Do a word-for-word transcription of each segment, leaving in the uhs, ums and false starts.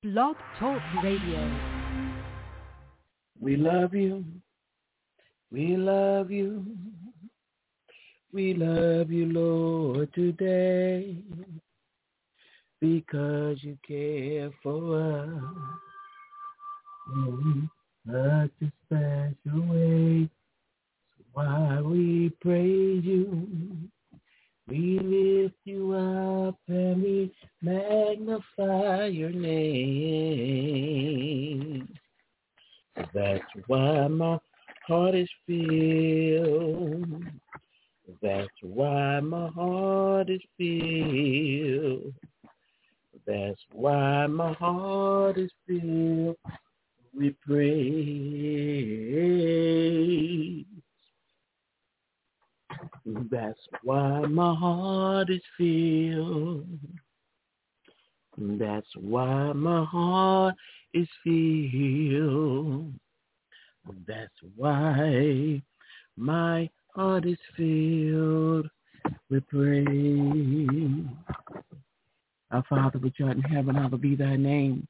Blog Talk Radio. We love you. We love you. We love you, Lord, today because you care for us in such a special way. So while we praise you, we lift you up and we magnify your name. That's why my heart is filled. That's why my heart is filled. That's why my heart is filled. We praise. That's why my heart is filled. That's why my heart is filled. That's why my heart is filled with praise. Our Father which art in heaven, hallowed be thy name.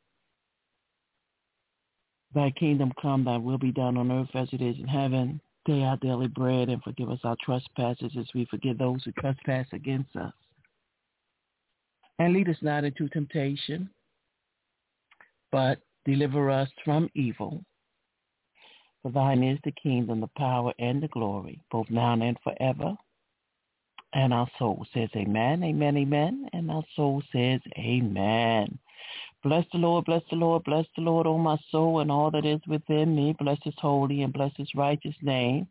Thy kingdom come, thy will be done on earth as it is in heaven. Day our daily bread, and forgive us our trespasses as we forgive those who trespass against us. And lead us not into temptation, but deliver us from evil. For thine is the kingdom, the power, and the glory, both now and forever. And our soul says amen, amen, amen. And our soul says amen. Bless the Lord, bless the Lord, bless the Lord, O my soul, and all that is within me. Bless his holy and bless his righteous name.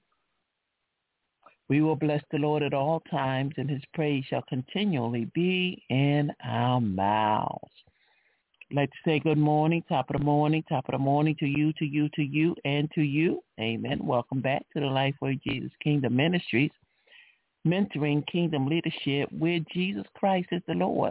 We will bless the Lord at all times, and his praise shall continually be in our mouths. I'd like to say good morning, top of the morning, top of the morning to you, to you, to you, and to you. Amen. Welcome back to the Lifeway Jesus Kingdom Ministries, mentoring kingdom leadership where Jesus Christ is the Lord.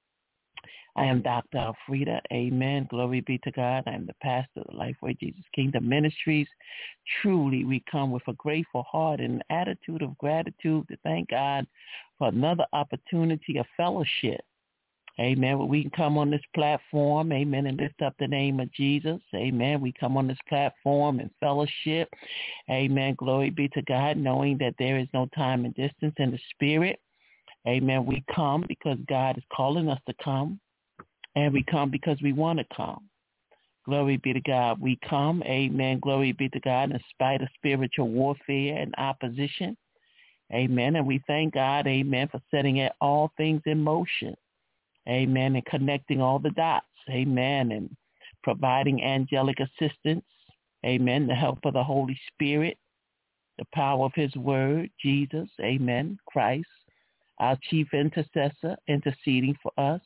I am Doctor Alfreda. Amen. Glory be to God. I am the pastor of the Lifeway Jesus Kingdom Ministries. Truly, we come with a grateful heart and an attitude of gratitude to thank God for another opportunity of fellowship. Amen. Well, we can come on this platform, amen, and lift up the name of Jesus. Amen. We come on this platform and fellowship. Amen. Glory be to God, knowing that there is no time and distance in the spirit. Amen. We come because God is calling us to come. And we come because we want to come. Glory be to God. We come, amen, glory be to God, in spite of spiritual warfare and opposition. Amen. And we thank God, amen, for setting all things in motion. Amen. And connecting all the dots. Amen. And providing angelic assistance. Amen. The help of the Holy Spirit. The power of his word, Jesus. Amen. Christ, our chief intercessor, interceding for us.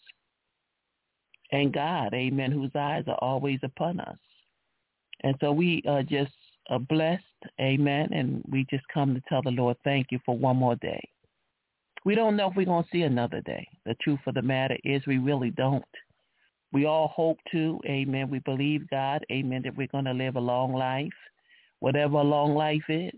And God, amen, whose eyes are always upon us. And so we are just uh, blessed, amen, and we just come to tell the Lord thank you for one more day. We don't know if we're going to see another day. The truth of the matter is we really don't. We all hope to, amen. We believe, God, amen, that we're going to live a long life, whatever a long life is.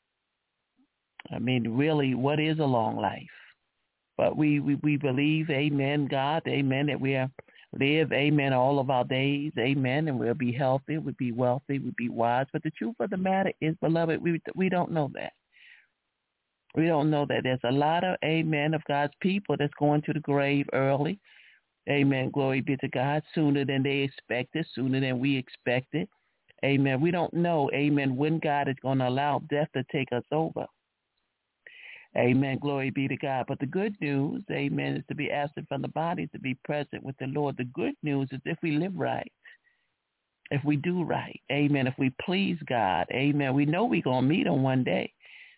I mean, really, what is a long life? But we, we, we believe, amen, God, amen, that we are live, amen, all of our days, amen, and we'll be healthy, we'll be wealthy, we'll be wise. But the truth of the matter is, beloved, we we don't know that. We don't know that. There's a lot of, amen, of God's people that's going to the grave early. Amen, glory be to God, sooner than they expected, sooner than we expected. Amen. We don't know, amen, when God is going to allow death to take us over. Amen. Glory be to God. But the good news, amen, is to be absent from the body, to be present with the Lord. The good news is if we live right, if we do right, amen, if we please God, amen, we know we're going to meet him one day.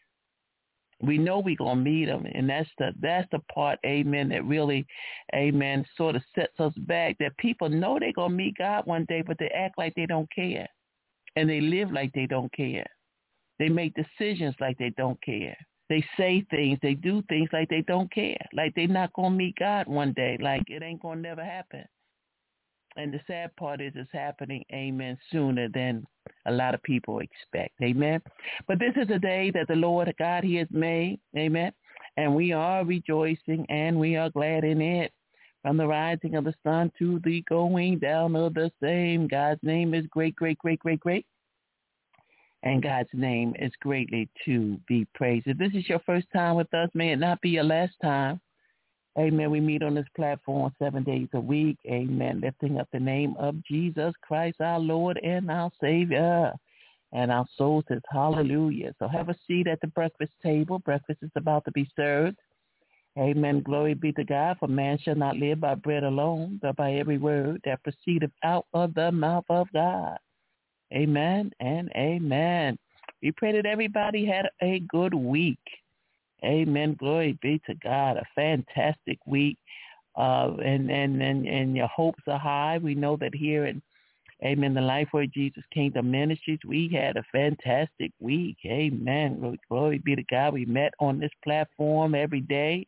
We know we're going to meet him. And that's the, that's the part, amen, that really, amen, sort of sets us back, that people know they're going to meet God one day, but they act like they don't care. And they live like they don't care. They make decisions like they don't care. They say things, they do things like they don't care, like they're not going to meet God one day, like it ain't going to never happen. And the sad part is it's happening, amen, sooner than a lot of people expect, amen. But this is a day that the Lord God, he has made, amen, and we are rejoicing and we are glad in it. From the rising of the sun to the going down of the same. God's name is great, great, great, great, great. And God's name is greatly to be praised. If this is your first time with us, may it not be your last time. Amen. We meet on this platform seven days a week. Amen. Lifting up the name of Jesus Christ, our Lord and our Savior. And our soul says hallelujah. So have a seat at the breakfast table. Breakfast is about to be served. Amen. Glory be to God. For man shall not live by bread alone, but by every word that proceedeth out of the mouth of God. Amen and amen. We pray that everybody had a good week. Amen. Glory be to God. A fantastic week. Uh, and, and, and, and your hopes are high. We know that here in, amen, the Lifeway Jesus Kingdom Ministries, we had a fantastic week. Amen. Glory be to God. We met on this platform every day.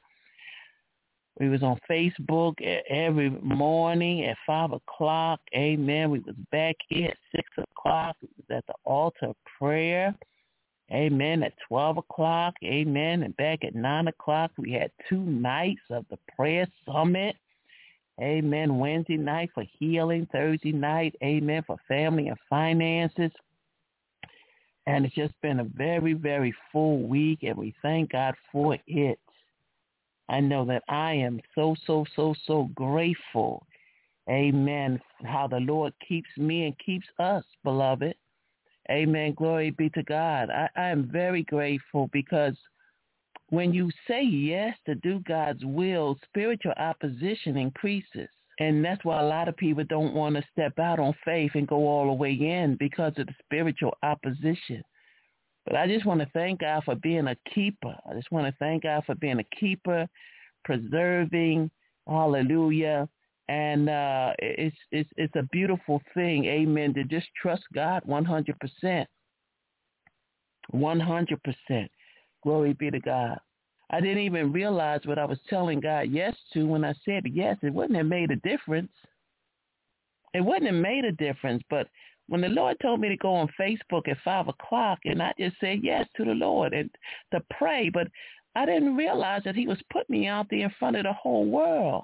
We was on Facebook every morning at five o'clock. Amen. We was back here at six o'clock. We was at the altar of prayer. Amen. At twelve o'clock. Amen. And back at nine o'clock, we had two nights of the prayer summit. Amen. Wednesday night for healing. Thursday night, amen, for family and finances. And it's just been a very, very full week, and we thank God for it. I know that I am so, so, so, so grateful, amen, how the Lord keeps me and keeps us, beloved. Amen. Glory be to God. I, I am very grateful because when you say yes to do God's will, spiritual opposition increases. And that's why a lot of people don't want to step out on faith and go all the way in because of the spiritual opposition. But I just want to thank God for being a keeper. I just want to thank God for being a keeper, preserving, hallelujah. And uh, it's, it's, it's a beautiful thing, amen, to just trust God one hundred percent. one hundred percent. Glory be to God. I didn't even realize what I was telling God yes to when I said yes. It wouldn't have made a difference. It wouldn't have made a difference. But when the Lord told me to go on Facebook at five o'clock, and I just said yes to the Lord and to pray, but I didn't realize that he was putting me out there in front of the whole world.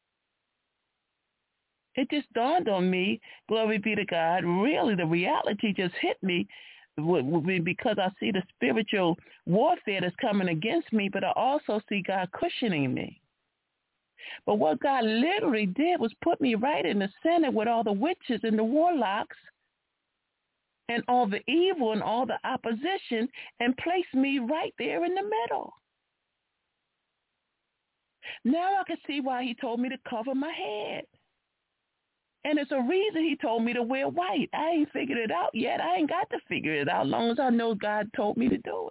It just dawned on me, glory be to God, really the reality just hit me because I see the spiritual warfare that's coming against me, but I also see God cushioning me. But what God literally did was put me right in the center with all the witches and the warlocks and all the evil and all the opposition and placed me right there in the middle. Now I can see why he told me to cover my head. And it's a reason he told me to wear white. I ain't figured it out yet. I ain't got to figure it out as long as I know God told me to do it.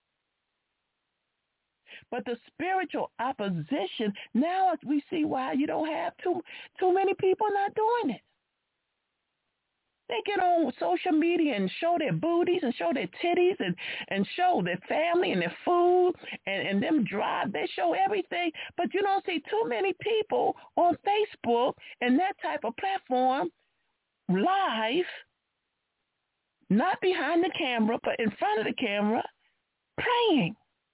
But the spiritual opposition, now we see why you don't have too, too many people not doing it. They get on social media and show their booties and show their titties and, and show their family and their food and, and them drive. They show everything. But you don't see too many people on Facebook and that type of platform live, not behind the camera, but in front of the camera, praying.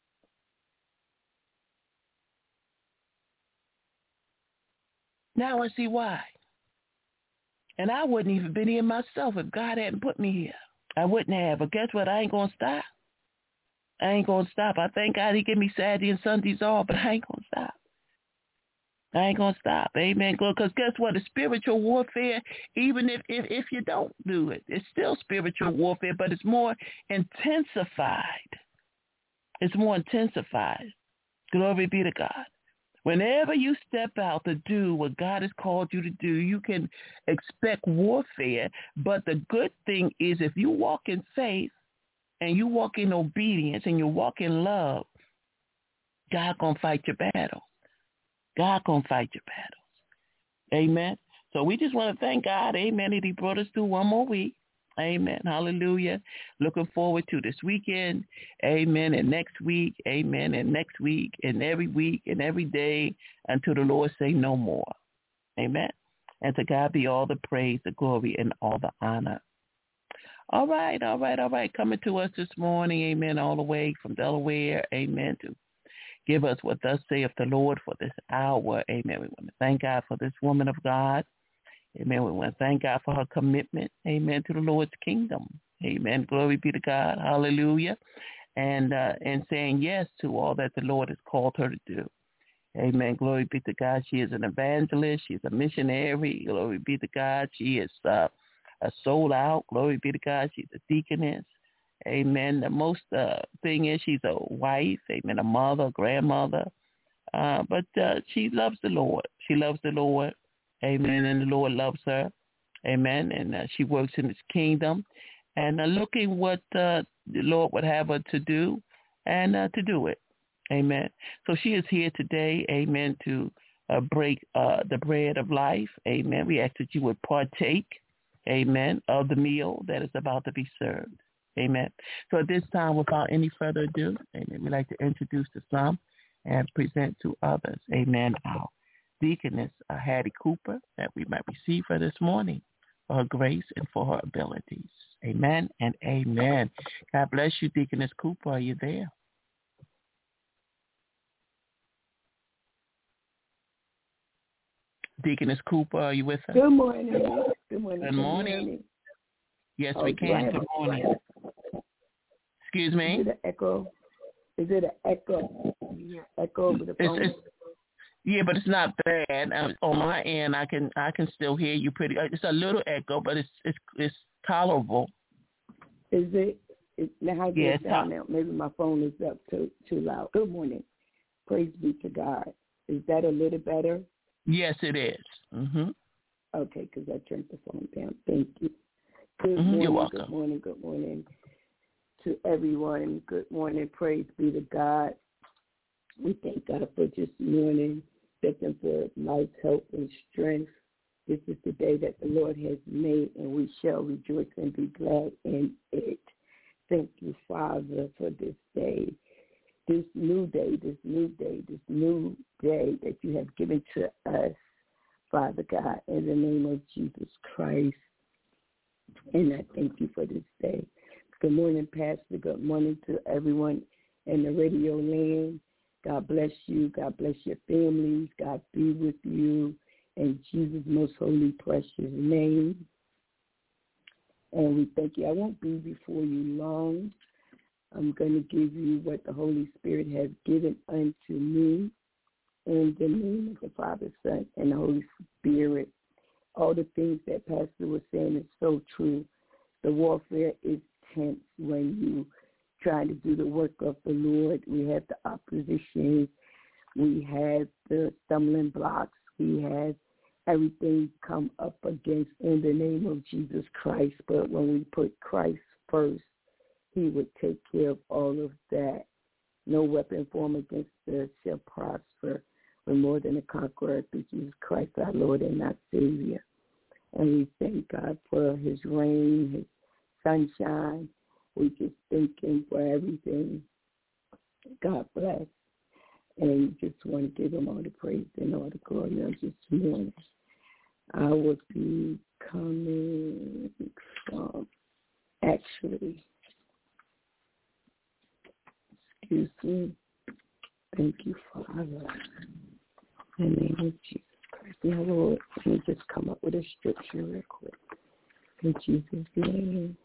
Now I see why. And I wouldn't even been here myself if God hadn't put me here. I wouldn't have. But guess what? I ain't going to stop. I ain't going to stop. I thank God he give me Saturday and Sundays off, but I ain't going to stop. I ain't going to stop. Amen. Because guess what? The spiritual warfare, even if, if, if you don't do it, it's still spiritual warfare, but it's more intensified. It's more intensified. Glory be to God. Whenever you step out to do what God has called you to do, you can expect warfare. But the good thing is if you walk in faith and you walk in obedience and you walk in love, God going to fight your battle. God going to fight your battles. Amen. So we just want to thank God, amen, that he brought us through one more week. Amen. Hallelujah. Looking forward to this weekend. Amen. And next week. Amen. And next week and every week and every day until the Lord say no more. Amen. And to God be all the praise, the glory, and all the honor. All right. All right. All right. Coming to us this morning. Amen. All the way from Delaware. Amen. To give us what thus saith the Lord for this hour. Amen. We want to thank God for this woman of God. Amen. We want to thank God for her commitment. Amen. To the Lord's kingdom. Amen. Glory be to God. Hallelujah. And uh, and saying yes to all that the Lord has called her to do. Amen. Glory be to God. She is an evangelist. She's a missionary. Glory be to God. She is uh, a soul out. Glory be to God. She's a deaconess. Amen. The most uh, thing is she's a wife. Amen. A mother, a grandmother. Uh, but uh, she loves the Lord. She loves the Lord. Amen. And the Lord loves her. Amen. And uh, she works in his kingdom. And uh, looking what uh, the Lord would have her to do and uh, to do it. Amen. So she is here today, amen, to uh, break uh, the bread of life. Amen. We ask that you would partake, amen, of the meal that is about to be served. Amen. So at this time, without any further ado, amen, we'd like to introduce to some and present to others, amen, our deaconess, uh, Hattie Cooper, that we might receive her this morning for her grace and for her abilities. Amen and amen. God bless you, Deaconess Cooper. Are you there? Deaconess Cooper, are you with us? Good morning. Good morning. Good morning. Yes, oh, we can. Good morning. Excuse me? Is it an echo? Is it an echo? Echo over the phone? It's, it's, yeah, but it's not bad. Um, on my end, I can I can still hear you pretty. It's a little echo, but it's it's it's tolerable. Is it? Is, now how do yeah, it sound now? Maybe my phone is up too too loud. Good morning. Praise be to God. Is that a little better? Yes, it is. Mm-hmm. Okay, because I turned the phone down. Thank you. Good Mm-hmm. morning. You're welcome. Good morning. Good morning to everyone. Good morning. Praise be to God. We thank God for this morning, thanking for life, health, and strength. This is the day that the Lord has made, and we shall rejoice and be glad in it. Thank you, Father, for this day. This new day, this new day, this new day that you have given to us, Father God, in the name of Jesus Christ. And I thank you for this day. Good morning, Pastor. Good morning to everyone in the radio land. God bless you. God bless your families. God be with you in Jesus' most holy, precious name. And we thank you. I won't be before you long. I'm going to give you what the Holy Spirit has given unto me in the name of the Father, Son, and the Holy Spirit. All the things that Pastor was saying is so true. The warfare is tense when you trying to do the work of the Lord. We have the opposition. We have the stumbling blocks. We have everything come up against in the name of Jesus Christ. But when we put Christ first, he would take care of all of that. No weapon formed against us shall prosper. We're more than a conqueror through Jesus Christ, our Lord and our Savior. And we thank God for his rain, his sunshine. We just thank him for everything. God bless. And just want to give him all the praise and all the glory of this morning. I will be coming from, actually, excuse me. Thank you, Father. In the name of Jesus Christ. Now, Lord, let me just come up with a scripture real quick. In Jesus' name.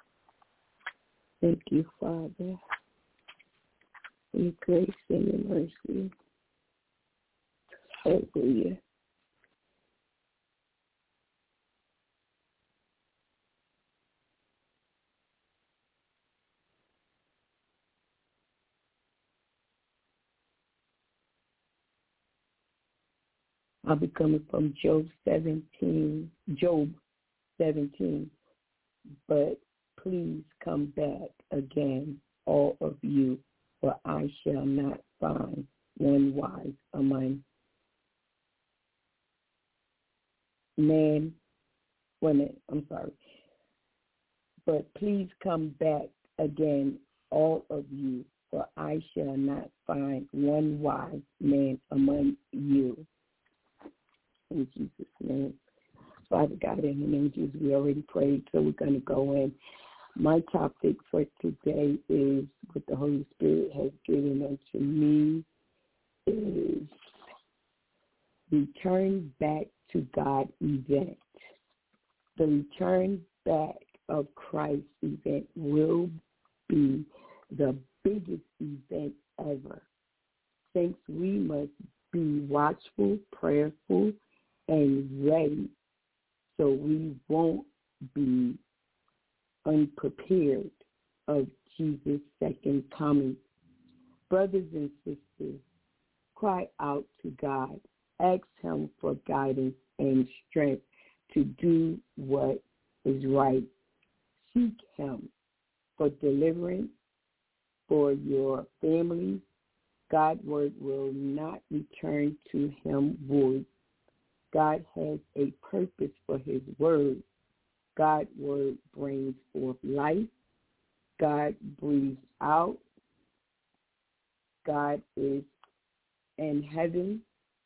Thank you, Father, for your grace and your mercy. Hallelujah. I'll be coming from Job seventeen, Job seventeen. But please come back again, all of you, for I shall not find one wise among man. Wait a minute, I'm sorry. But please come back again, all of you, for I shall not find one wise man among you. In Jesus' name. Father God, in the name of Jesus, we already prayed, so we're going to go in. My topic for today is what the Holy Spirit has given unto me, is Return Back to God event. The Return Back of Christ event will be the biggest event ever. Saints, we must be watchful, prayerful, and ready so we won't be unprepared of Jesus' second coming. Brothers and sisters, cry out to God. Ask him for guidance and strength to do what is right. Seek him for deliverance for your family. God's word will not return to him void. God has a purpose for his word. God's word brings forth life. God breathes out. God is in heaven.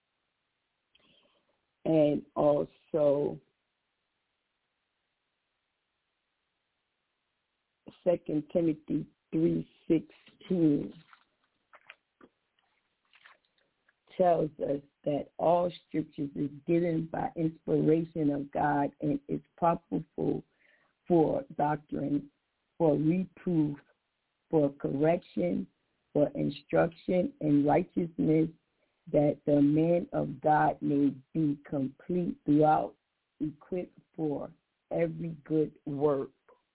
And also Second Timothy three sixteen tells us that all scriptures is given by inspiration of God and is profitable for doctrine, for reproof, for correction, for instruction in righteousness, that the man of God may be complete throughout, equipped for every good work.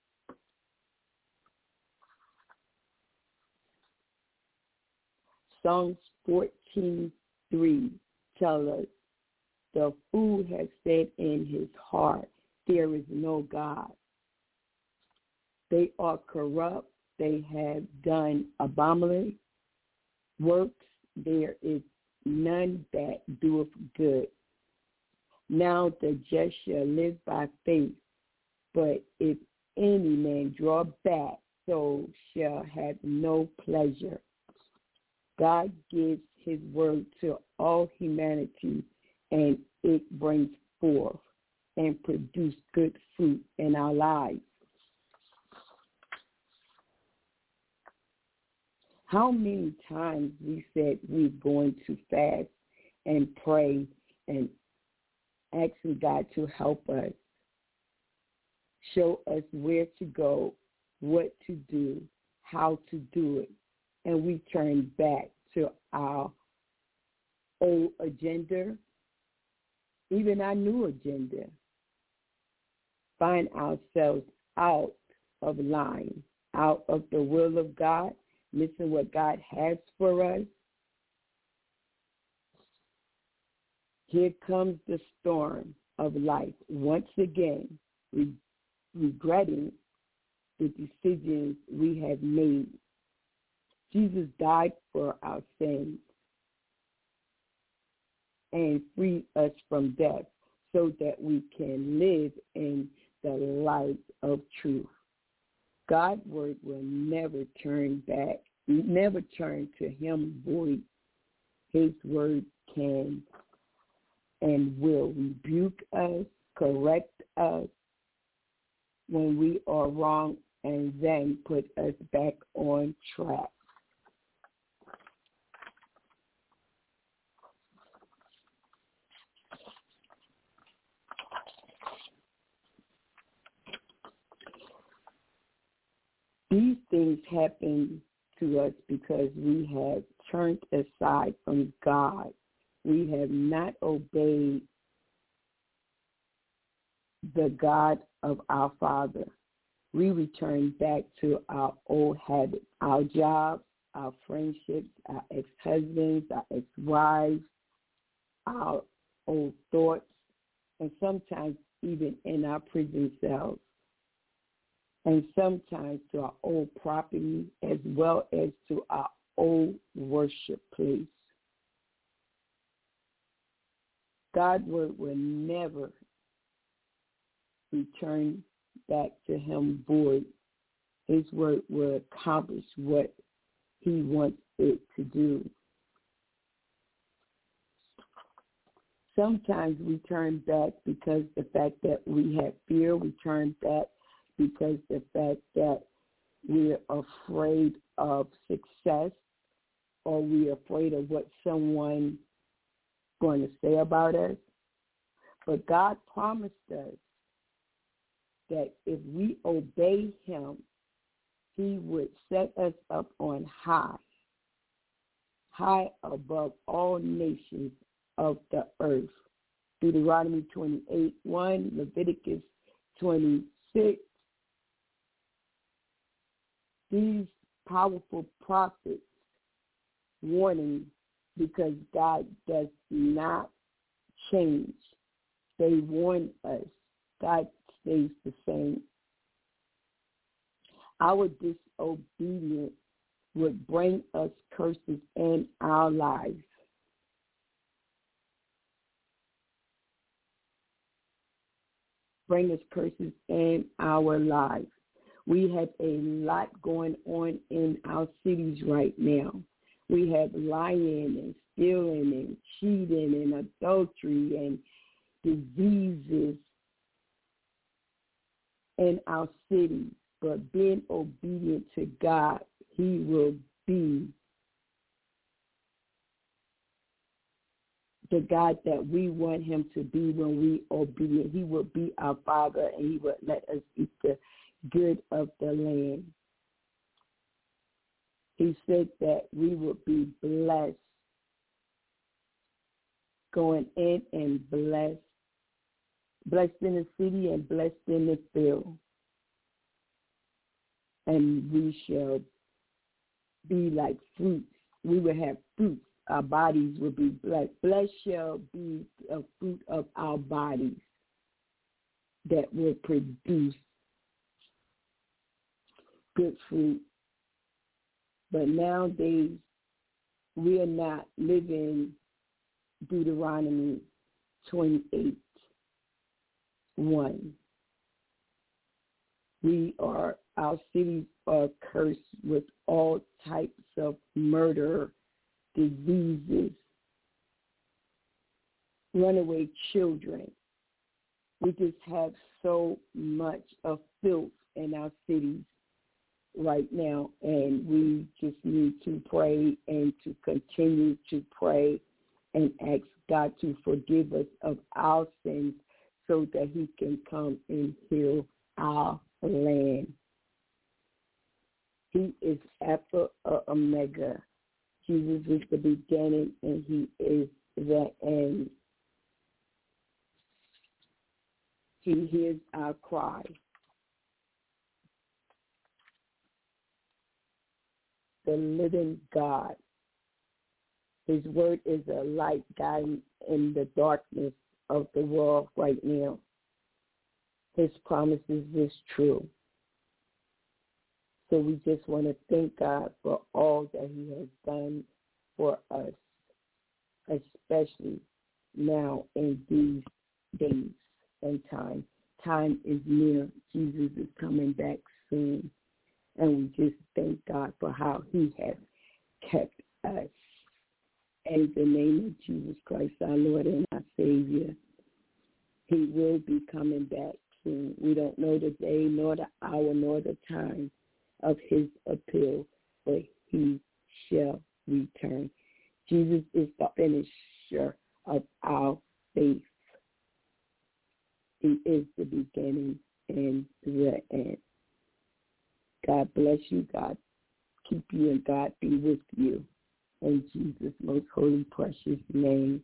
Psalms fourteen three tell us, the fool has said in his heart, there is no God. They are corrupt. They have done abominable works. There is none that doeth good. Now the just shall live by faith. But if any man draw back, so shall have no pleasure. God gives his word to all humanity, and it brings forth and produce good fruit in our lives. How many times we said we're going to fast and pray and asking God to help us, show us where to go, what to do, how to do it, and we turn back to our old agenda, even our new agenda, find ourselves out of line, out of the will of God, missing what God has for us. Here comes the storm of life once again, re- regretting the decisions we have made. Jesus died for our sins and freed us from death so that we can live in the light of truth. God's word will never turn back, never turn to him void. His word can and will rebuke us, correct us when we are wrong, and then put us back on track. These things happen to us because we have turned aside from God. We have not obeyed the God of our Father. We return back to our old habits, our jobs, our friendships, our ex-husbands, our ex-wives, our old thoughts, and sometimes even in our prison cells. And sometimes to our old property as well as to our old worship place. God's word will never return back to him void. His word will accomplish what he wants it to do. Sometimes we turn back because the fact that we have fear. We turn back because the fact that we're afraid of success, or we're afraid of what someone's going to say about us. But God promised us that if we obey him, he would set us up on high, high above all nations of the earth. Deuteronomy twenty-eight one, Leviticus twenty-six. These powerful prophets warning, because God does not change. They warn us. God stays the same. Our disobedience would bring us curses in our lives. Bring us curses in our lives. We have a lot going on in our cities right now. We have lying and stealing and cheating and adultery and diseases in our cities. But being obedient to God, he will be the God that we want him to be when we obedient. He will be our Father, and he will let us eat the good of the land. He said that we would be blessed going in and blessed, blessed in the city and blessed in the field. And we shall be like fruits. We will have fruits. Our bodies will be blessed. Blessed shall be a fruit of our bodies that will produce good fruit. But nowadays, we are not living Deuteronomy twenty-eight one. We are, our cities are cursed with all types of murder, diseases, runaway children. We just have so much of filth in our cities right now, and we just need to pray and to continue to pray and ask God to forgive us of our sins so that he can come and heal our land. He is Alpha or Omega. Jesus is the beginning and he is the end. He hears our cry. The living God. His word is a light guiding in the darkness of the world right now. His promises is true. So we just want to thank God for all that he has done for us, especially now in these days and time. Time is near. Jesus is coming back soon. And we just thank God for how he has kept us. In the name of Jesus Christ, our Lord and our Savior, he will be coming back soon. We don't know the day, nor the hour, nor the time of his appeal, but he shall return. Jesus is the finisher of our faith. He is the beginning and the end. God bless you. God keep you, and God be with you. In Jesus' most holy, precious name.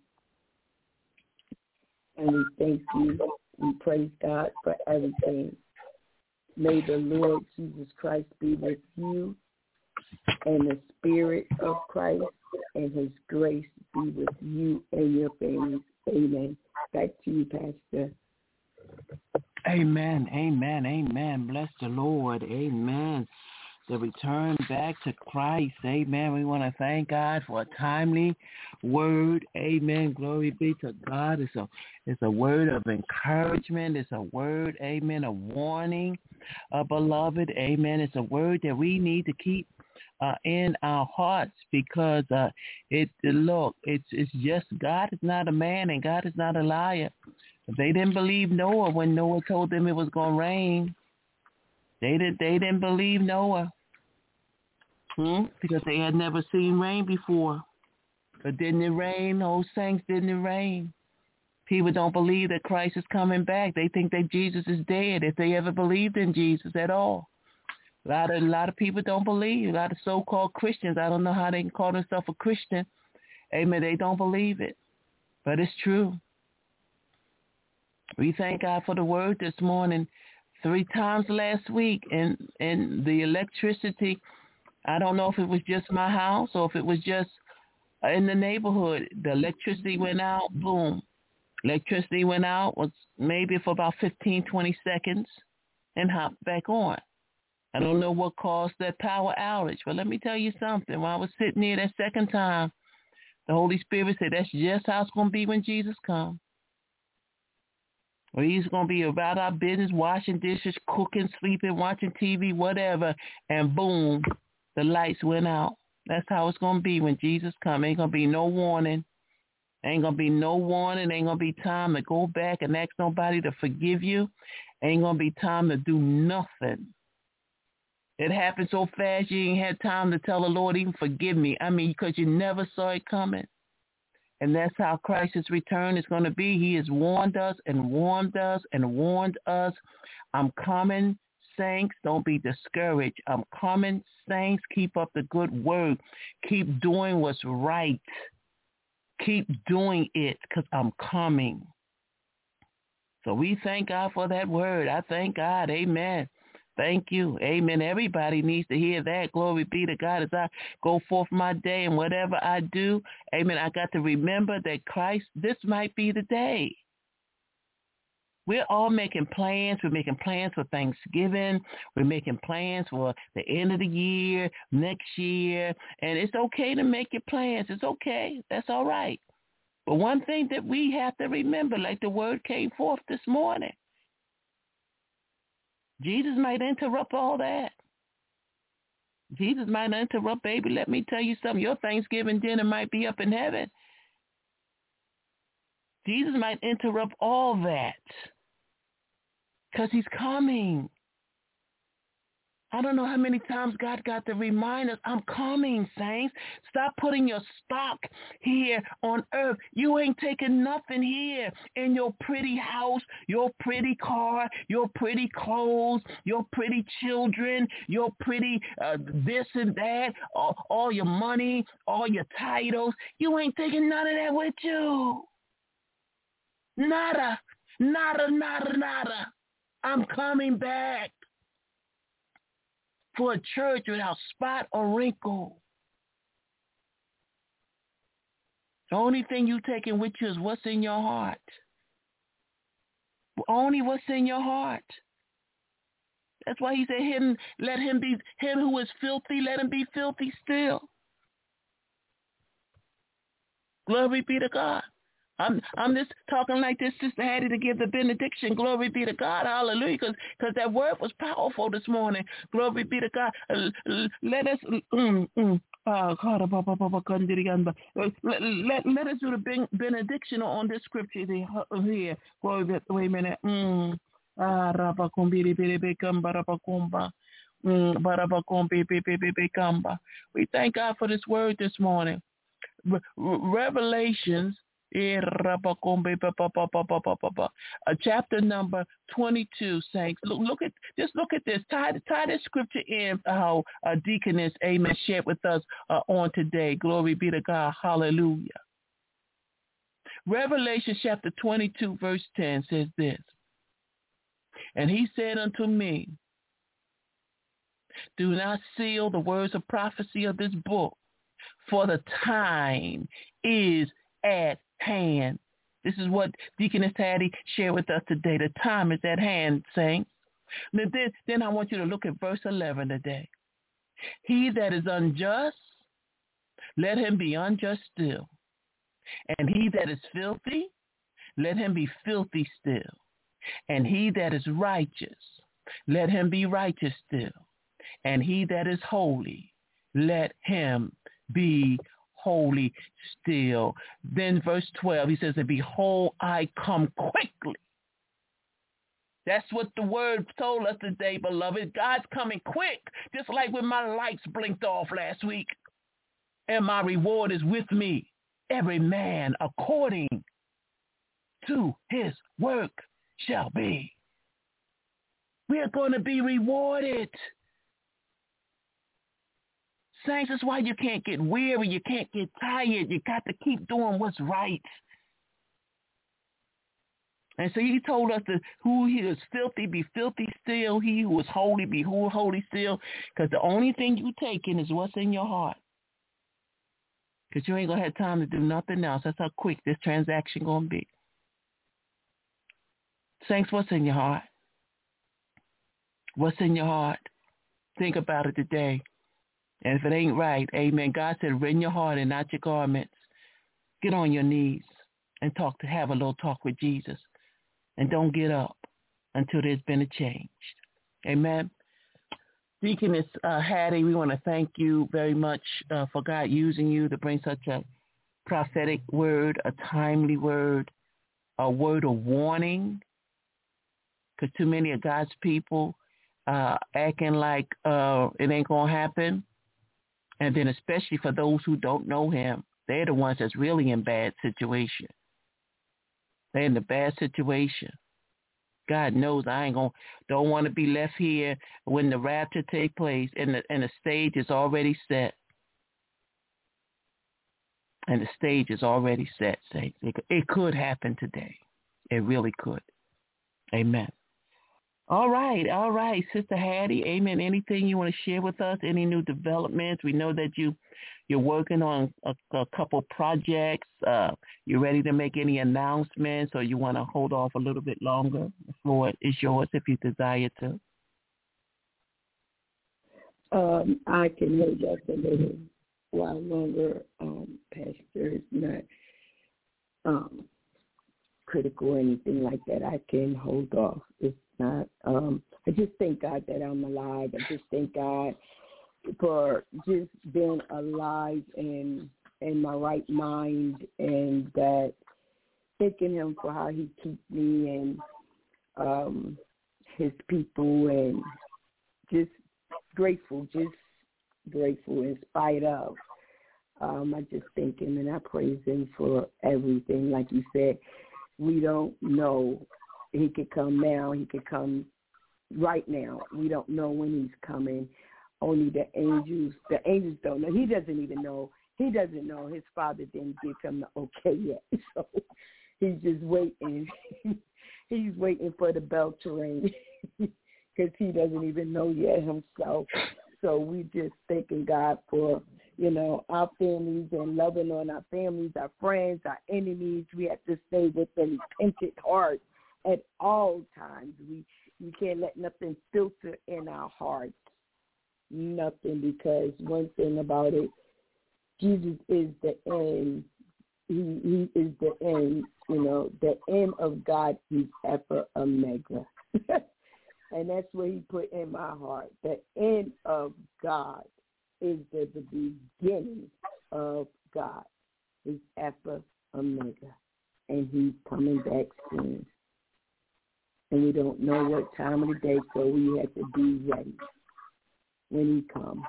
And we thank you. We praise God for everything. May the Lord Jesus Christ be with you, and the Spirit of Christ and his grace be with you and your families. Amen. Back to you, Pastor. Amen, amen, amen. Bless the Lord. Amen. The return back to Christ. Amen. We want to thank God for a timely word. Amen. Glory be to God. It's a, it's a word of encouragement. It's a word, amen, of warning, uh, beloved. Amen. It's a word that we need to keep uh, in our hearts because uh, it, look, it's, it's just God is not a man and God is not a liar. They didn't believe Noah when Noah told them it was going to rain. They, did, they didn't believe Noah. Hmm? Because they had never seen rain before. But didn't it rain? Oh, saints, didn't it rain? People don't believe that Christ is coming back. They think that Jesus is dead, if they ever believed in Jesus at all. A lot of, a lot of people don't believe. A lot of so-called Christians, I don't know how they can call themselves a Christian. Amen. They don't believe it. But it's true. We thank God for the word this morning. Three times last week, and, and the electricity, I don't know if it was just my house or if it was just in the neighborhood. The electricity went out, boom. Electricity went out, was maybe for about fifteen, twenty seconds, and hopped back on. I don't know what caused that power outage, but let me tell you something. When I was sitting there that second time, the Holy Spirit said, that's just how it's going to be when Jesus comes. Or he's going to be about our business, washing dishes, cooking, sleeping, watching T V, whatever, and boom, the lights went out. That's how it's going to be when Jesus comes. Ain't going to be no warning. Ain't going to be no warning. Ain't going to be time to go back and ask nobody to forgive you. Ain't going to be time to do nothing. It happened so fast you ain't had time to tell the Lord, even forgive me. I mean, because you never saw it coming. And that's how Christ's return is going to be. He has warned us and warned us and warned us. I'm coming, saints. Don't be discouraged. I'm coming, saints. Keep up the good work. Keep doing what's right. Keep doing it because I'm coming. So we thank God for that word. I thank God. Amen. Thank you. Amen. Everybody needs to hear that. Glory be to God as I go forth my day and whatever I do. Amen. I got to remember that Christ, this might be the day. We're all making plans. We're making plans for Thanksgiving. We're making plans for the end of the year, next year. And it's okay to make your plans. It's okay. That's all right. But one thing that we have to remember, like the word came forth this morning, Jesus might interrupt all that. Jesus might interrupt, baby. Let me tell you something. Your Thanksgiving dinner might be up in heaven. Jesus might interrupt all that because he's coming. I don't know how many times God got to remind us, I'm coming, saints. Stop putting your stock here on earth. You ain't taking nothing here in your pretty house, your pretty car, your pretty clothes, your pretty children, your pretty uh, this and that, all, all your money, all your titles. You ain't taking none of that with you. Nada, nada, nada, nada. I'm coming back for a church without spot or wrinkle. The only thing you taking with you is what's in your heart. Only what's in your heart. That's why he said, him, let him be, him who is filthy, let him be filthy still. Glory be to God. I'm I'm just talking like this, Sister Hattie, to give the benediction. Glory be to God. Hallelujah. Because because that word was powerful this morning. Glory be to God. Uh, let us mm, mm, uh, let, let, let us do the benediction on this scripture here. Glory be, wait a minute. Mm. We thank God for this word this morning. Re- Revelations, uh, chapter number twenty-two, saints. Look, look at just look at this. Tie, tie this scripture in. How uh, Deaconess, amen, shared with us uh, on today. Glory be to God. Hallelujah. Revelation chapter twenty-two, verse ten says this. And he said unto me, do not seal the words of prophecy of this book, for the time is at hand. This is what Deaconess Hattie shared with us today. The time is at hand, saints. Then, then I want you to look at verse eleven today. He that is unjust, let him be unjust still. And he that is filthy, let him be filthy still. And he that is righteous, let him be righteous still. And he that is holy, let him be holy still. Then verse twelve, he says, and behold, I come quickly. That's what the word told us today, beloved. God's coming quick, just like when my lights blinked off last week. And my reward is with me, every man according to his work shall be. We are going to be rewarded. Saints, that's why you can't get weary. You can't get tired. You got to keep doing what's right. And so he told us that who he is filthy, be filthy still. He who is holy, be who holy still. Because the only thing you taking is what's in your heart. Because you ain't going to have time to do nothing else. That's how quick this transaction going to be. Saints, what's in your heart? What's in your heart? Think about it today. And if it ain't right, amen, God said, rend your heart and not your garments. Get on your knees and talk to, have a little talk with Jesus. And don't get up until there's been a change. Amen. Deaconess uh, Hattie, we want to thank you very much uh, for God using you to bring such a prophetic word, a timely word, a word of warning. Because too many of God's people uh, acting like uh, it ain't going to happen. And then especially for those who don't know him, they're the ones that's really in bad situation. They're in a bad situation. God knows I ain't gonna don't want to be left here when the rapture take place and the and the stage is already set. And the stage is already set, saints. It, it could happen today. It really could. Amen. All right, all right, Sister Hattie, amen. Anything you want to share with us? Any new developments? We know that you, you're working on a, a couple projects. Uh, you ready to make any announcements, or you want to hold off a little bit longer? The floor is yours if you desire to. Um, I can hold off a little while longer. Um, Pastor, it's not um, critical or anything like that. I can hold off. It's not. Um, I just thank God that I'm alive. I just thank God for just being alive and in my right mind, and that thanking him for how he keeps me and um, his people, and just grateful, just grateful in spite of. Um, I just thank him and I praise him for everything. Like you said, we don't know. He could come now. He could come right now. We don't know when he's coming. Only the angels, the angels don't know. He doesn't even know. He doesn't know. His father didn't give him the okay yet. So he's just waiting. He's waiting for the bell to ring because he doesn't even know yet himself. So we just thanking God for, you know, our families and loving on our families, our friends, our enemies. We have to stay with a repentant heart at all times. We we can't let nothing filter in our hearts, nothing, because one thing about it, Jesus is the end. He, he is the end, you know, the end of God. He's Alpha Omega. And that's what he put in my heart. The end of God is the, the beginning of God. He's Alpha Omega. And he's coming back soon. And we don't know what time of the day, so we have to be ready when he comes.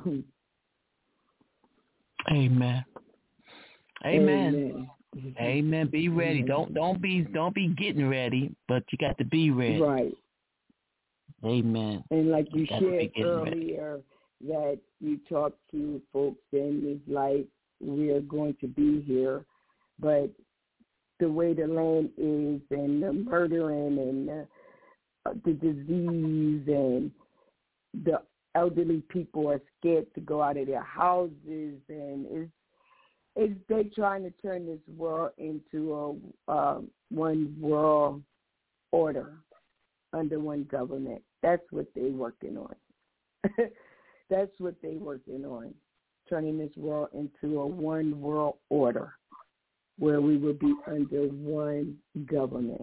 Amen. Amen. Amen. Amen. Be ready. Amen. Don't don't be don't be getting ready, but you got to be ready. Right. Amen. And like you, you shared ready. earlier, that you talked to folks and it's like we're going to be here, but the way the land is and the murdering and the, uh, the disease and the elderly people are scared to go out of their houses, and it's, it's they're trying to turn this world into a uh, one world order under one government. That's what they're working on. That's what they're working on, turning this world into a one world order where we will be under one government.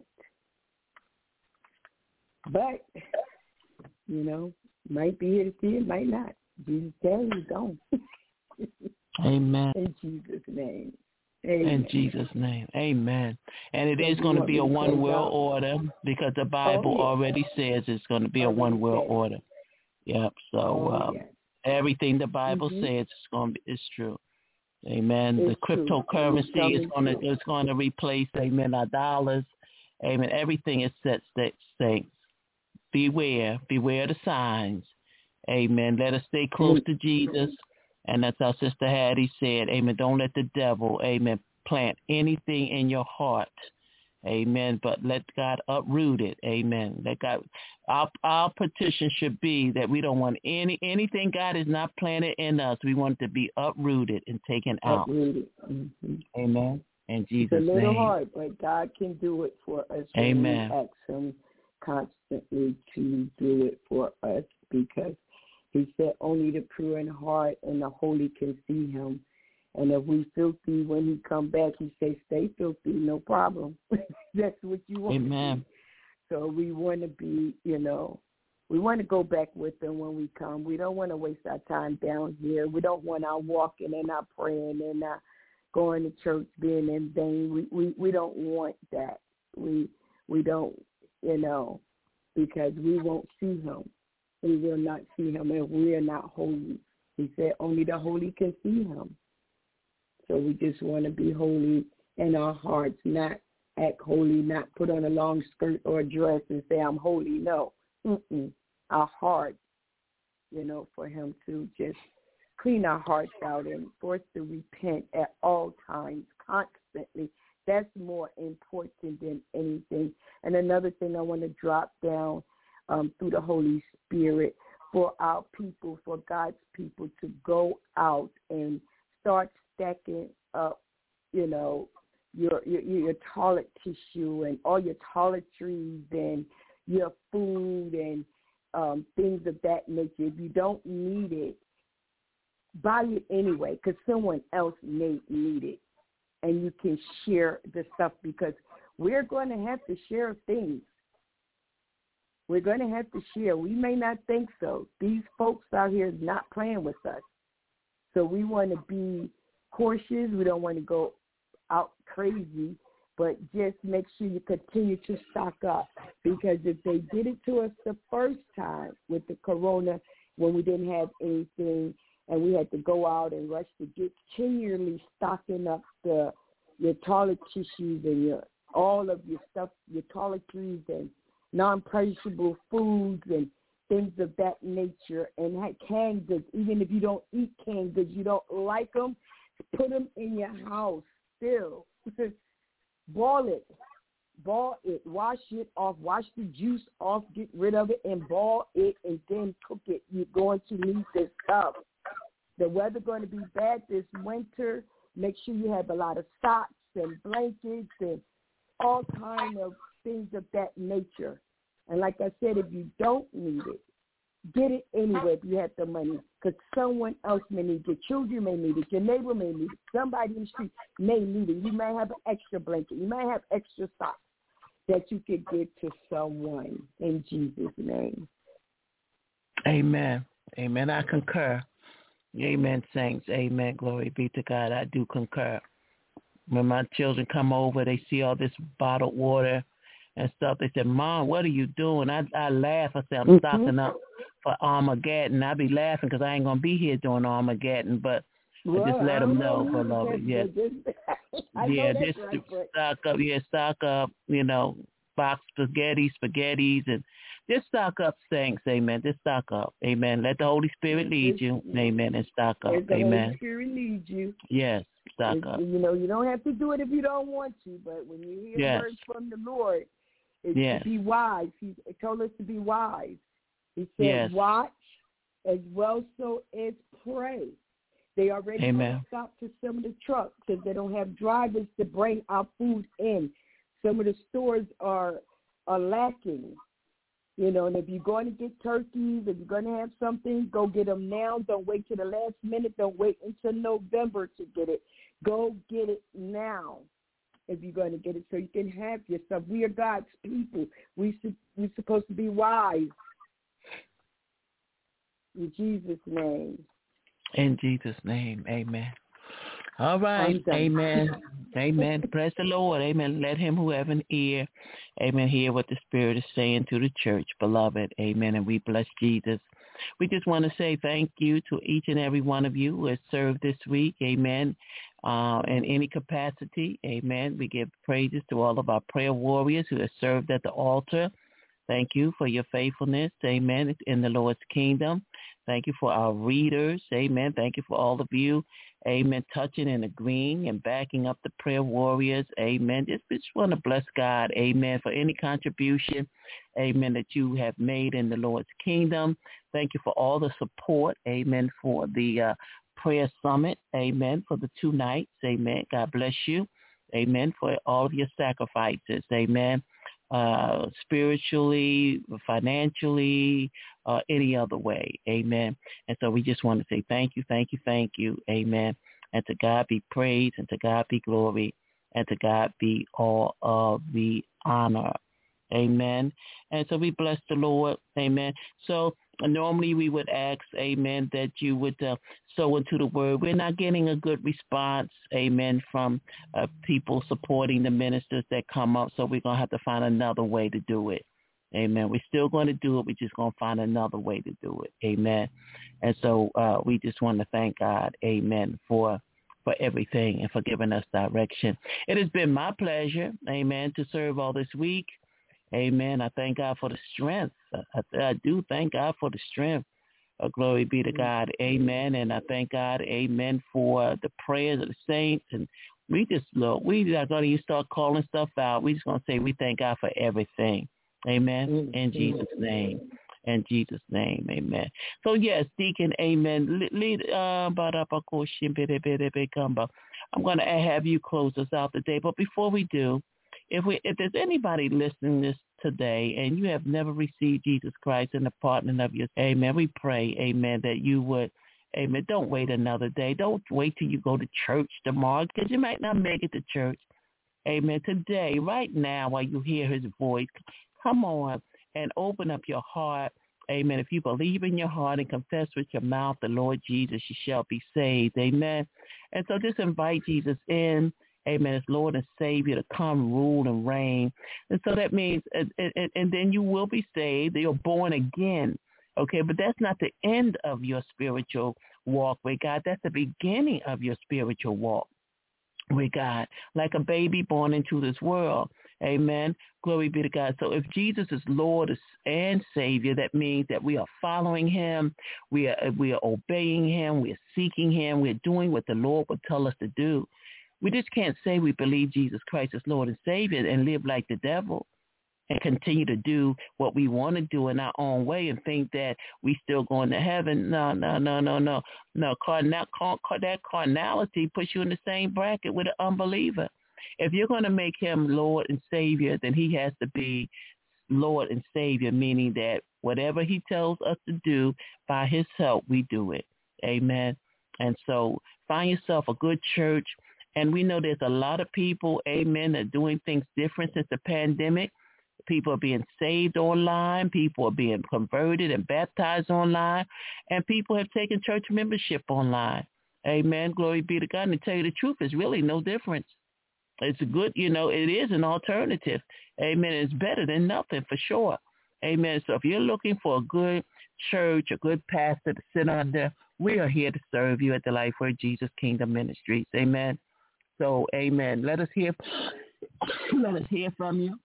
But, you know, might be here to see it, might not. Jesus tells you don't. Amen. In Jesus' name. Amen. In Jesus' name, amen. And it So is you going to want be me a to one close world out? order because the Bible Oh, yes. already says it's going to be a Already one world said. order. Yep. So Oh, um, yes. everything the Bible Mm-hmm. says is going to be is true. Amen. It's the true. cryptocurrency It's coming is going to true. it's going to replace, amen, our dollars. Amen. Everything is set saints. Beware, beware the signs. Amen. Let us stay close to Jesus. And that's our Sister Hattie said, amen, don't let the devil, amen, plant anything in your heart. Amen. But let God uproot it. Amen. Let God, our, our petition should be that we don't want any anything God has not planted in us. We want it to be uprooted and taken out. Uprooted. Mm-hmm. Amen. In Jesus' It's a little name. hard, but God can do it for us. Amen. We ask Him constantly to do it for us, because He said only the pure in heart and the holy can see Him. And if we filthy, when He come back, He say, stay filthy, no problem. That's what you want. Amen. So we want to be, you know, we want to go back with Him when we come. We don't want to waste our time down here. We don't want our walking and our praying and our going to church being in vain. We we, we don't want that. We we don't, you know, because we won't see Him. We will not see Him if we are not holy. He said only the holy can see Him. So we just want to be holy in our hearts, not act holy, not put on a long skirt or a dress and say I'm holy. No, Mm-mm. Our hearts, you know, for Him to just clean our hearts out and for us to repent at all times, constantly. That's more important than anything. And another thing I want to drop down um, through the Holy Spirit for our people, for God's people, to go out and start stacking up, you know, your your, your toilet tissue and all your toiletries and your food and um, things of that nature. If you don't need it, buy it anyway, because someone else may need it, and you can share the stuff, because we're going to have to share things. We're going to have to share. We may not think so. These folks out here is not playing with us. So we want to be cautious. We don't want to go out crazy, but just make sure you continue to stock up, because if they did it to us the first time with the corona, when we didn't have anything and we had to go out and rush to get, continually stocking up the your toilet tissues and your all of your stuff, your toiletries and non-perishable foods and things of that nature, and had canned goods. Even if you don't eat canned goods, you don't like them, put them in your house still. Boil it. Boil it. Wash it off. Wash the juice off. Get rid of it and boil it and then cook it. You're going to need this stuff. The weather going to be bad this winter. Make sure you have a lot of socks and blankets and all kind of things of that nature. And like I said, if you don't need it, get it anyway if you have the money, because someone else may need it. Your children may need it. Your neighbor may need it. Somebody in the street may need it. You may have an extra blanket. You may have extra socks that you could give to someone in Jesus' name. Amen. Amen. I concur. Amen, saints. Amen. Glory be to God. I do concur. When my children come over, they see all this bottled water and stuff. They said, Mom, what are you doing? I, I laugh. I say, I'm mm-hmm. stocking up for Armageddon. I be laughing because I ain't going to be here during Armageddon, but well, I just let them know, know beloved. Yeah, yeah just right, but... stock up. Yeah, stock up, you know, box spaghetti, spaghettis, and just stock up, saints. Amen. Just stock up. Amen. Let the Holy Spirit lead you. Amen. And stock up. Let the Amen. Holy Spirit lead you. Yes. Stock it's, up. You know, you don't have to do it if you don't want to, but when you hear yes. words from the Lord, it's yes. to be wise. He told us to be wise. He said, yes. watch as well so as pray. They already stopped to some of the trucks because they don't have drivers to bring our food in. Some of the stores are are lacking. You know, and if you're going to get turkeys, if you're going to have something, go get them now. Don't wait till the last minute. Don't wait until November to get it. Go get it now if you're going to get it so you can have your stuff. We are God's people. We, we're supposed to be wise. In Jesus' name. In Jesus' name, amen. All right. Amen. Amen. Bless the Lord. Amen. Let him who have an ear, amen, hear what the Spirit is saying to the church, beloved. Amen. And we bless Jesus. We just want to say thank you to each and every one of you who has served this week. Amen. Uh, in any capacity. Amen. We give praises to all of our prayer warriors who have served at the altar. Thank you for your faithfulness. Amen. In the Lord's kingdom. Thank you for our readers. Amen. Thank you for all of you. Amen. Touching and agreeing and backing up the prayer warriors. Amen. Just, just want to bless God. Amen. For any contribution. Amen. That you have made in the Lord's kingdom. Thank you for all the support. Amen. For the uh, prayer summit. Amen. For the two nights. Amen. God bless you. Amen. For all of your sacrifices. Amen. Uh, spiritually, financially, uh, any other way. Amen. And so we just want to say thank you, thank you, thank you. Amen. And to God be praise, and to God be glory, and to God be all of the honor. Amen. And so we bless the Lord. Amen. So normally we would ask, amen, that you would uh, sow into the word. We're not getting a good response, amen, from uh, people supporting the ministers that come up. So we're going to have to find another way to do it. Amen. We're still going to do it. We're just going to find another way to do it. Amen. And so uh, we just want to thank God, amen, for for everything and for giving us direction. It has been my pleasure, amen, to serve all this week. Amen. I thank God for the strength. I, I do thank God for the strength. Uh, glory be to God. Amen. And I thank God, amen, for the prayers of the saints. And we just, look, we are going to start calling stuff out. We're just going to say we thank God for everything. Amen. Mm-hmm. In Jesus' name. In Jesus' name. Amen. So, yes, Deacon, amen. Lead, uh, I'm going to have you close us out today. But before we do, If we, if there's anybody listening this today and you have never received Jesus Christ in the pardon of your, amen, we pray, amen, that you would, amen, don't wait another day. Don't wait till you go to church tomorrow because you might not make it to church. Amen. Today, right now, while you hear his voice, come on and open up your heart. Amen. If you believe in your heart and confess with your mouth the Lord Jesus, you shall be saved. Amen. And so just invite Jesus in. Amen. As Lord and Savior to come, rule, and reign. And so that means, and, and, and then you will be saved. You're born again. Okay, but that's not the end of your spiritual walk with God. That's the beginning of your spiritual walk with God, like a baby born into this world. Amen. Glory be to God. So if Jesus is Lord and Savior, that means that we are following him. We are, we are obeying him. We are seeking him. We're doing what the Lord would tell us to do. We just can't say we believe Jesus Christ as Lord and Savior and live like the devil and continue to do what we want to do in our own way and think that we still going to heaven. No, no, no, no, no. No, carnal, that carnality puts you in the same bracket with an unbeliever. If you're going to make him Lord and Savior, then he has to be Lord and Savior, meaning that whatever he tells us to do, by his help, we do it. Amen. And so find yourself a good church. And we know there's a lot of people, amen, that are doing things different since the pandemic. People are being saved online. People are being converted and baptized online. And people have taken church membership online. Amen. Glory be to God. And to tell you the truth, it's really no difference. It's a good, you know, it is an alternative. Amen. It's better than nothing for sure. Amen. So if you're looking for a good church, a good pastor to sit under, we are here to serve you at the Lifeword Jesus Kingdom Ministries. Amen. So, amen. Let us hear, let us hear from you.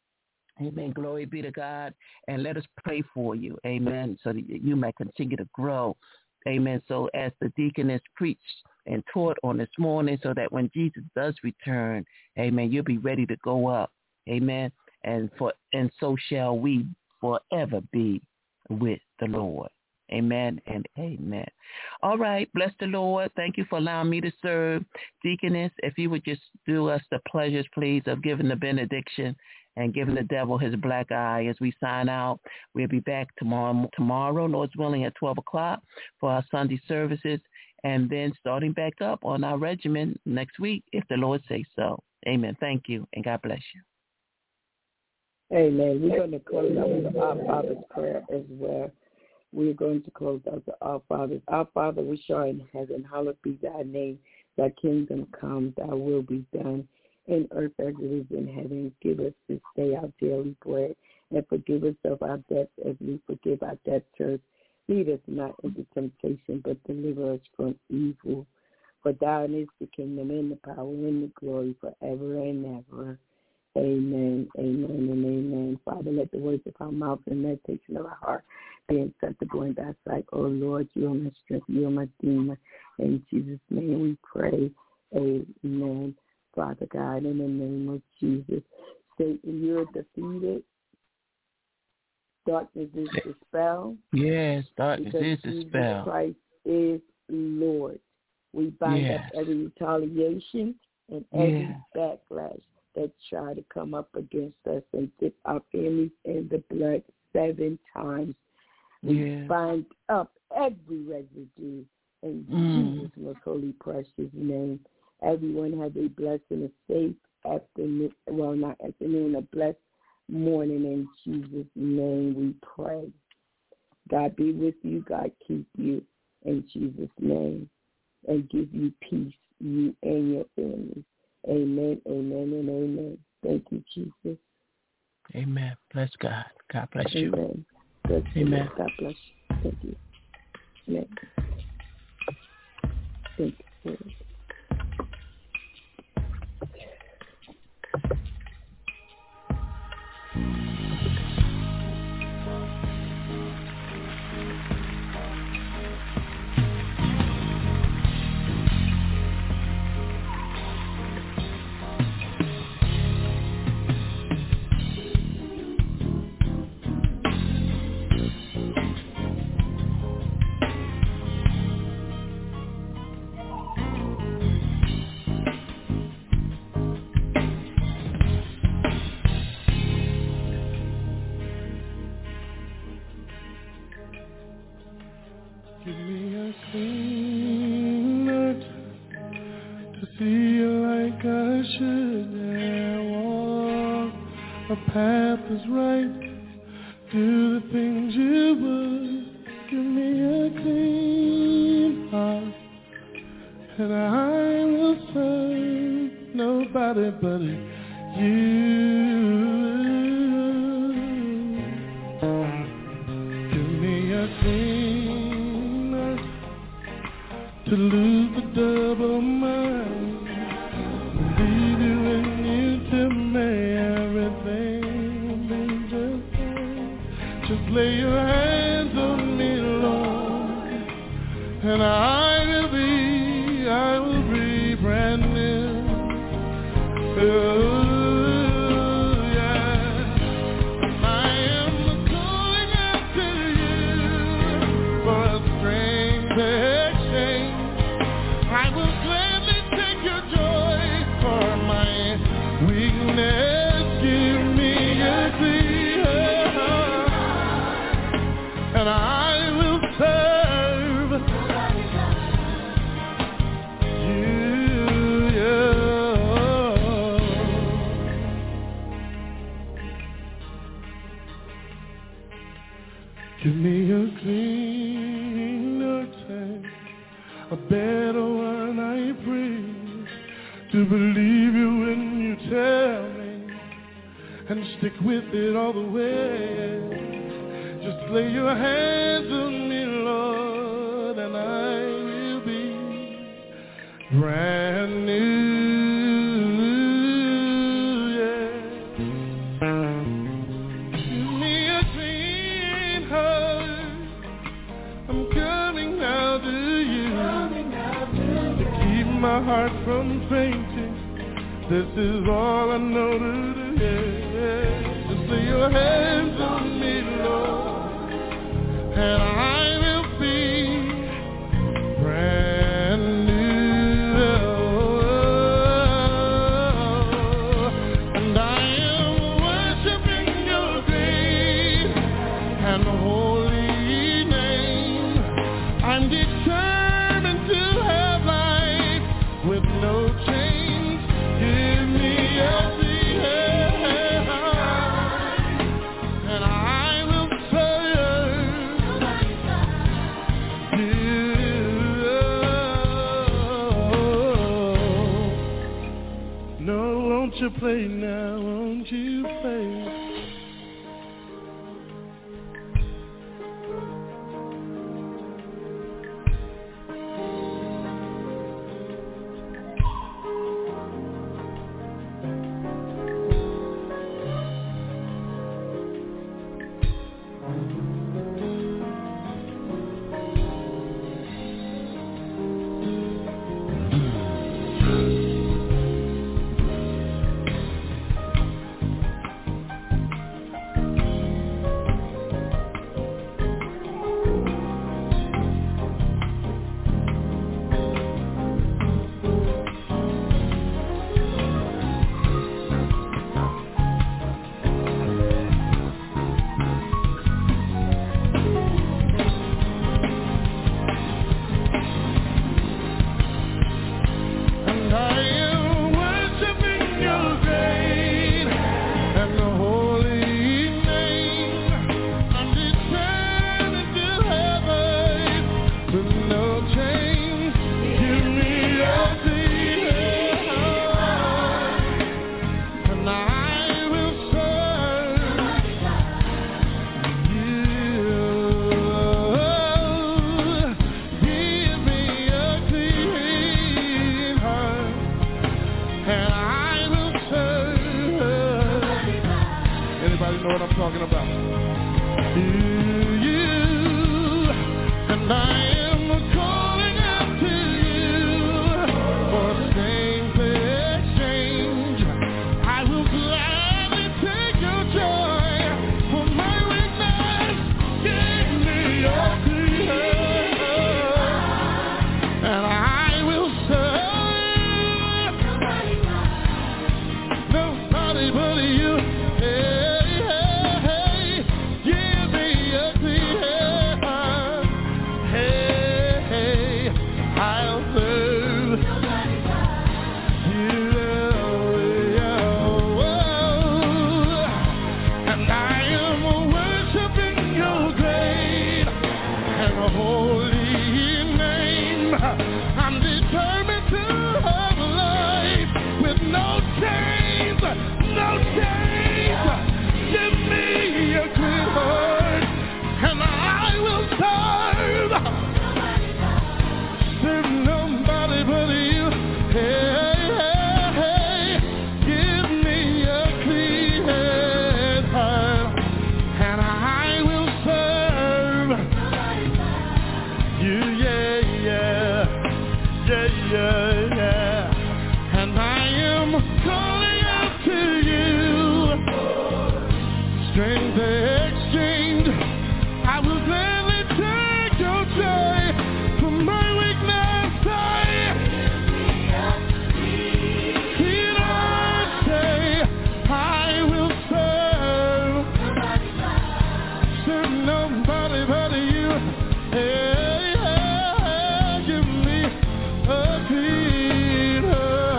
Amen. Glory be to God. And let us pray for you. Amen. So that you may continue to grow. Amen. So as the deaconess preached and taught on this morning, so that when Jesus does return, amen, you'll be ready to go up. Amen. And for and so shall we forever be with the Lord. Amen and amen. All right. Bless the Lord. Thank you for allowing me to serve. Deaconess, if you would just do us the pleasures, please, of giving the benediction and giving the devil his black eye as we sign out. We'll be back tomorrow, tomorrow, Lord's willing, at twelve o'clock for our Sunday services, and then starting back up on our regimen next week, if the Lord says so. Amen. Thank you, and God bless you. Amen. We're going to close out with our Father's prayer as well. We're going to close out to our Father. Our Father, which art in heaven, hallowed be thy name. Thy kingdom come, thy will be done in earth as it is in heaven. Give us this day our daily bread, and forgive us of our debts as we forgive our debtors. Lead us not into temptation, but deliver us from evil. For thine is the kingdom and the power and the glory forever and ever. Amen, amen, and amen. Father, let the words of our mouth and meditation of our heart be acceptable in thy sight. Oh, Lord, you are my strength, you are my redeemer. In Jesus' name we pray. Amen. Father God, in the name of Jesus, Satan, you're defeated. Darkness is dispelled. Yes, darkness is dispelled. Christ is Lord. We bind yes. up every retaliation and every yes. backlash that try to come up against us and dip our families in the blood seven times. We yes. bind up every residue in mm. Jesus' most holy, precious name. Everyone have a blessed and a safe afternoon, well, not afternoon, a blessed morning in Jesus' name we pray. God be with you, God keep you in Jesus' name, and give you peace, you and your family. Amen, amen, and amen. Thank you, Jesus. Amen. Bless God. God bless you. Amen. Bless amen. You. God bless you. Thank you. Amen. Thank you. wait now, won't you wait?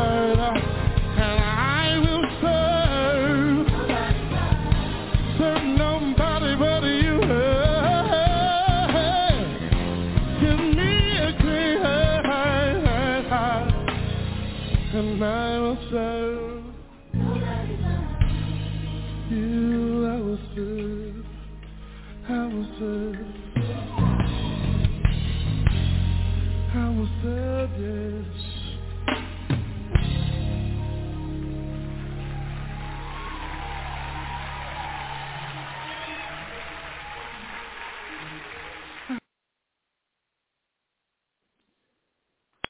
Certain